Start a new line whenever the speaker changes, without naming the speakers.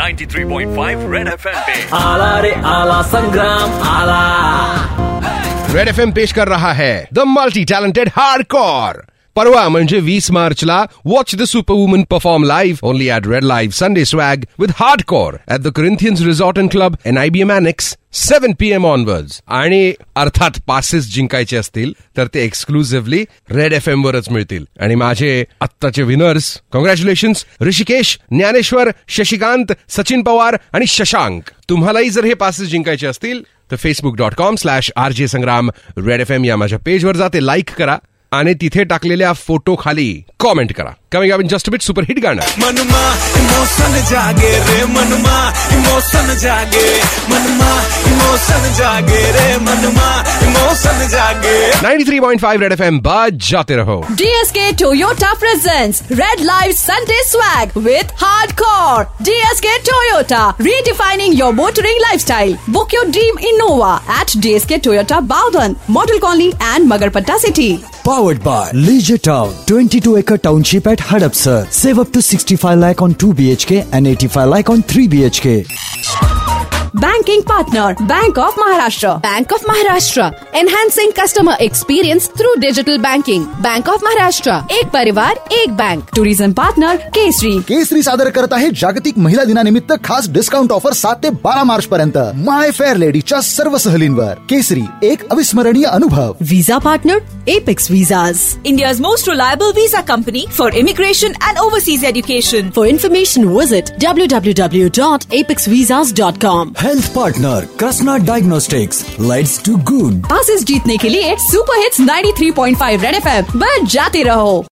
93.5 red FM पे
आला रे आला संग्राम आला।
रेड एफएम पेश कर रहा है द मल्टी टॅलेंटेड हार्डकोर. परवा म्हणजे 20 मार्चला watch the superwoman perform live only at red live Sunday swag with hardcore at the Corinthians resort and club NIBM Annex 7 PM onwards. आणि अर्थात पासेस जिंकायचे असतील तर ते एक्सक्लुझिव्हली रेड FM वरच मिळतील. आणि माझे आत्ताचे विनर्स कॉंग्रॅच्युलेशन्स ऋषिकेश, ज्ञानेश्वर, शशिकांत, सचिन पवार आणि शशांक. तुम्हालाही जर हे पासेस जिंकायचे असतील तर facebook.com/RJ संग्राम रेड FM या माझ्या पेजवर जाते लाईक करा आणि तिथे टाकलेल्या फोटो खाली कॉमेंट करा. Coming up in just a bit super hit गाणं.
मनमा इमोशन जागे रे, मनमा इमोशन जागे, मनमा इमोशन जागे रे, मनमा इमोशन जागे.
93.5 रेड FM बज जाते रहो.
DSK Toyota presents Red Live Sunday Swag with Hardcore. DSK Toyota, redefining your motoring lifestyle. Book your dream Innova at DSK Toyota Bowdhan, Model Colony and Magarpatta City.
Powered by Leisure Town, 22-acre township at Hadapsar. Save up to 65 lakh on 2 BHK and 85 lakh on 3 BHK.
Banking partner Bank of Maharashtra.
Bank of Maharashtra, enhancing customer experience through digital banking. Bank of Maharashtra, एक परिवार एक bank.
Tourism partner Kesri.
Kesari सादर करत आहे जागतिक महिला दिनानिमित्त खास डिस्काउंट ऑफर 7 ते 12 मार्च पर्यंत माय फेअर लेडीच्या सर्व सहलींवर. केसरी, एक अविस्मरणीय अनुभव.
Visa partner Apex Visas,
India's most reliable visa company for immigration and overseas education.
For information visit www.apexvisas.com.
Health partner Krasna Diagnostics. Let's do good.
Passes जीतने के लिए सुपर हिट्स 93.5 रेड FM बज जाते रहो.